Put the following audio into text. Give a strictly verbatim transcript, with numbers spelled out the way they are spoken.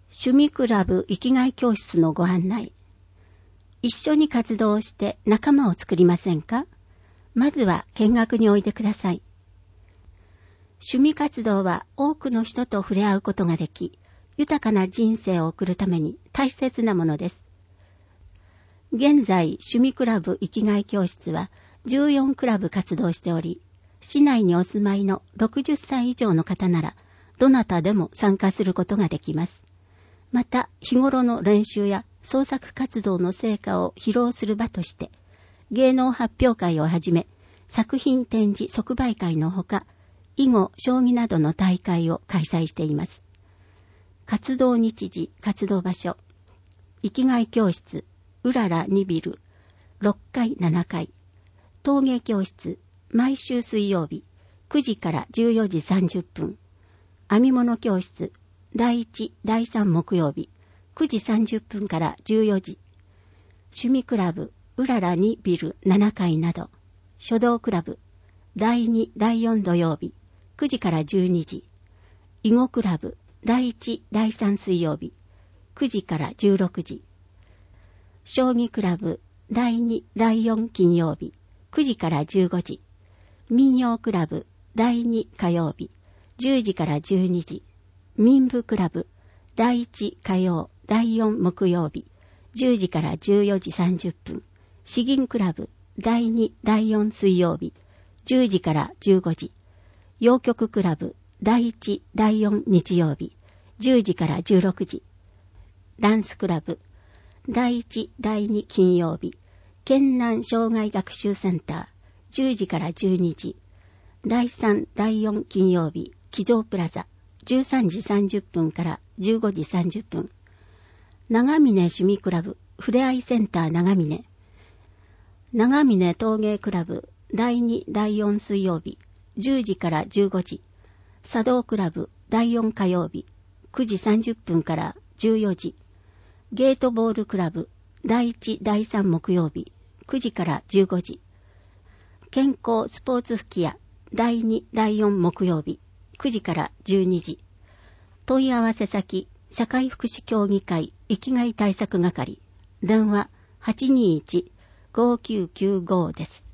趣味クラブ生きがい教室のご案内。一緒に活動して仲間を作りませんか？まずは見学においでください。趣味活動は多くの人と触れ合うことができ、豊かな人生を送るために大切なものです。現在、趣味クラブ生きがい教室はじゅうよんクラブ活動しており、市内にお住まいのろくじゅっさい以上の方なら、どなたでも参加することができます。また、日頃の練習や創作活動の成果を披露する場として、芸能発表会をはじめ、作品展示即売会のほか、囲碁、将棋などの大会を開催しています。活動日時、活動場所、生きがい教室、うららにビル、ろっかい、ななかい、陶芸教室、毎週水曜日、くじからじゅうよじさんじゅっぷん、編み物教室、だいいち、だいさん木曜日、くじさんじゅっぷんからじゅうよじ、趣味クラブ、うららにビルななかいなど、書道クラブ、だいに、だいよん土曜日、くじからじゅうにじ、囲碁クラブ、だいいち、だいさん水曜日、くじからじゅうろくじ、将棋クラブ、だいに、だいよん金曜日、くじからじゅうごじ、民謡クラブ、だいに火曜日、じゅうじからじゅうにじ、民部クラブ、だいいち火曜、だいよん木曜日、じゅうじからじゅうよじさんじゅっぷん、詩吟クラブ、だいに、だいよん水曜日、じゅうじからじゅうごじ、洋曲クラブ、だいいち、だいよん日曜日、じゅうじからじゅうろくじ、ダンスクラブ、だいいち、だいに金曜日、県南障害学習センター、じゅうじからじゅうにじ、だいさん、だいよん金曜日、机上プラザ、じゅうさんじさんじゅっぷんからじゅうごじさんじゅっぷん、長峰趣味クラブ、ふれあいセンター長峰、長峰陶芸クラブ、だいに、だいよん水曜日、じゅうじからじゅうごじ、茶道クラブ、だいよん火曜日、くじさんじゅっぷんからじゅうよじ、ゲートボールクラブ、だいいち、だいさん木曜日、くじからじゅうごじ、健康スポーツ吹き矢、だいに、だいよん木曜日、くじからじゅうにじ、問い合わせ先、社会福祉協議会生きがい対策係、電話 はちにいち、ごきゅうきゅうご です。